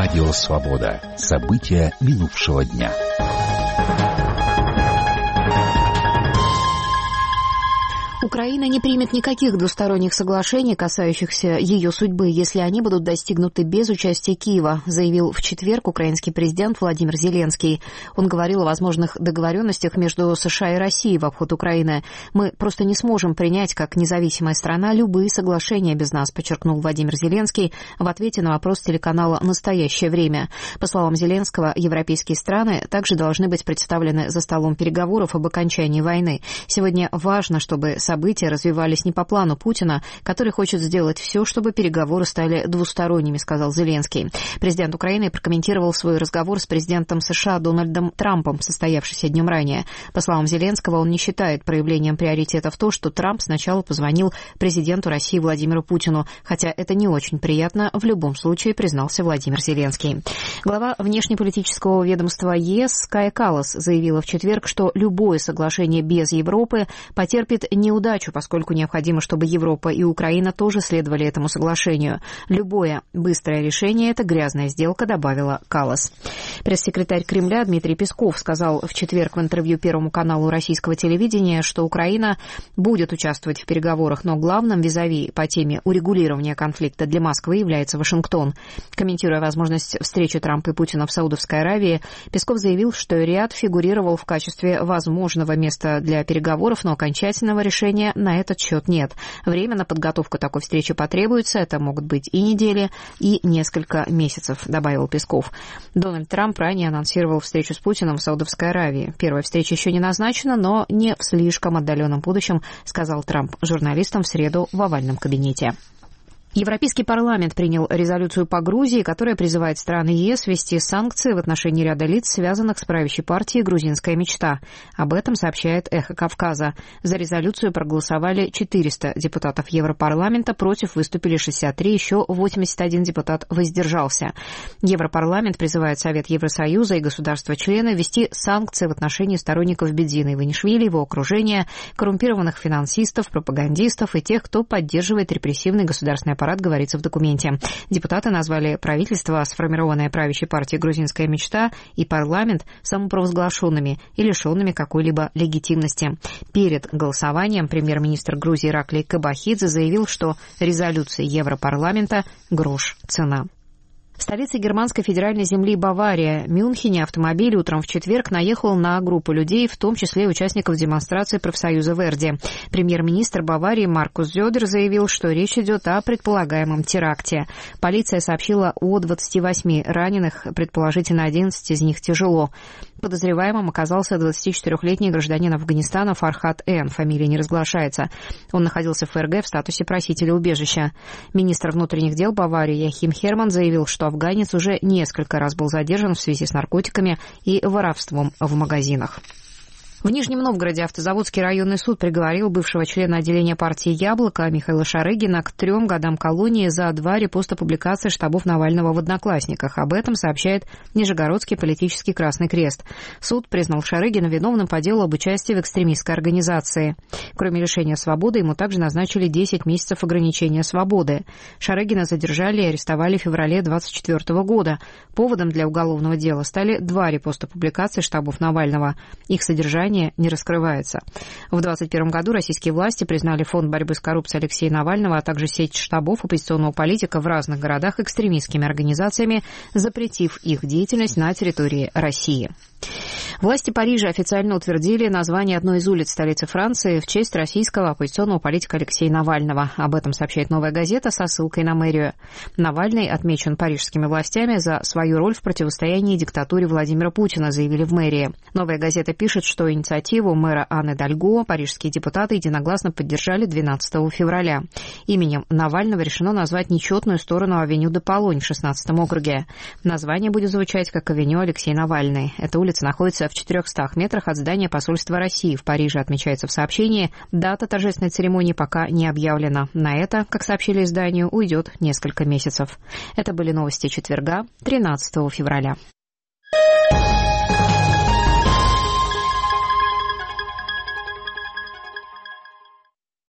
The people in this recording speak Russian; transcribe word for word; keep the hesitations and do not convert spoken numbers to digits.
Радио «Свобода». События минувшего дня. Украина не примет никаких двусторонних соглашений, касающихся ее судьбы, если они будут достигнуты без участия Киева, заявил в четверг украинский президент Владимир Зеленский. Он говорил о возможных договоренностях между США и Россией в обход Украины. «Мы просто не сможем принять, как независимая страна, любые соглашения без нас», подчеркнул Владимир Зеленский в ответе на вопрос телеканала «Настоящее время». По словам Зеленского, европейские страны также должны быть представлены за столом переговоров об окончании войны. Сегодня важно, чтобы события развивались не по плану Путина, который хочет сделать все, чтобы переговоры стали двусторонними, сказал Зеленский. Президент Украины прокомментировал свой разговор с президентом США Дональдом Трампом, состоявшийся днем ранее. По словам Зеленского, он не считает проявлением приоритетов то, что Трамп сначала позвонил президенту России Владимиру Путину, хотя это не очень приятно, в любом случае, признался Владимир Зеленский. Глава внешнеполитического ведомства ЕС Кая Каллас заявила в четверг, что любое соглашение без Европы потерпит неудачу, удачу, поскольку необходимо, чтобы Европа и Украина тоже следовали этому соглашению. Любое быстрое решение – это грязная сделка, добавила Каллас. Пресс-секретарь Кремля Дмитрий Песков сказал в четверг в интервью Первому каналу российского телевидения, что Украина будет участвовать в переговорах, но главным визави по теме урегулирования конфликта для Москвы является Вашингтон. Комментируя возможность встречи Трампа и Путина в Саудовской Аравии, Песков заявил, что Риад фигурировал в качестве возможного места для переговоров, но окончательного решения на этот счет нет. Время на подготовку такой встречи потребуется. Это могут быть и недели, и несколько месяцев, добавил Песков. Дональд Трамп ранее анонсировал встречу с Путиным в Саудовской Аравии. Первая встреча еще не назначена, но не в слишком отдаленном будущем, сказал Трамп журналистам в среду в овальном кабинете. Европейский парламент принял резолюцию по Грузии, которая призывает страны ЕС ввести санкции в отношении ряда лиц, связанных с правящей партией «Грузинская мечта». Об этом сообщает «Эхо Кавказа». За резолюцию проголосовали четыреста депутатов Европарламента, против выступили шестьдесят три, еще восемьдесят один депутат воздержался. Европарламент призывает Совет Евросоюза и государства-члены ввести санкции в отношении сторонников Бедзина Иванишвили, его окружения, коррумпированных финансистов, пропагандистов и тех, кто поддерживает репрессивный государственный аппарат, говорится в документе. Депутаты назвали правительство, сформированное правящей партией «Грузинская мечта», и парламент самопровозглашенными и лишенными какой-либо легитимности. Перед голосованием премьер-министр Грузии Ираклий Кобахидзе заявил, что резолюция Европарламента – грош цена. В столице германской федеральной земли Бавария, Мюнхене, автомобиль утром в четверг наехал на группу людей, в том числе участников демонстрации профсоюза Верди. Премьер-министр Баварии Маркус Зёдер заявил, что речь идет о предполагаемом теракте. Полиция сообщила о двадцати восьми раненых, предположительно одиннадцать из них тяжело. Подозреваемым оказался двадцатичетырёхлетний гражданин Афганистана Фархад Н. Фамилия не разглашается. Он находился в ФРГ в статусе просителя убежища. Министр внутренних дел Баварии Яхим Херман заявил, что афганец уже несколько раз был задержан в связи с наркотиками и воровством в магазинах. В Нижнем Новгороде автозаводский районный суд приговорил бывшего члена отделения партии «Яблоко» Михаила Шарыгина к трем годам колонии за два репоста публикации штабов Навального в «Одноклассниках». Об этом сообщает Нижегородский политический Красный Крест. Суд признал Шарыгина виновным по делу об участии в экстремистской организации. Кроме лишения свободы, ему также назначили десять месяцев ограничения свободы. Шарыгина задержали и арестовали в феврале двадцать четвёртого года. Поводом для уголовного дела стали два репоста публикации штабов Навального. Их содержание не раскрывается. В двадцать первом году российские власти признали фонд борьбы с коррупцией Алексея Навального, а также сеть штабов оппозиционного политика в разных городах экстремистскими организациями, запретив их деятельность на территории России. Власти Парижа официально утвердили название одной из улиц столицы Франции в честь российского оппозиционного политика Алексея Навального. Об этом сообщает «Новая газета» со ссылкой на мэрию. Навальный отмечен парижскими властями за свою роль в противостоянии диктатуре Владимира Путина, заявили в мэрии. «Новая газета» пишет, что инициативу мэра Анны Дальго парижские депутаты единогласно поддержали двенадцатого февраля. Именем Навального решено назвать нечетную сторону авеню де Полонь в шестнадцатом округе. Название будет звучать как авеню Алексей Навальный. Эта улица находится в четырехстах метрах от здания посольства России в Париже, отмечается в сообщении. Дата торжественной церемонии пока не объявлена. На это, как сообщили изданию, уйдет несколько месяцев. Это были новости четверга, тринадцатого февраля.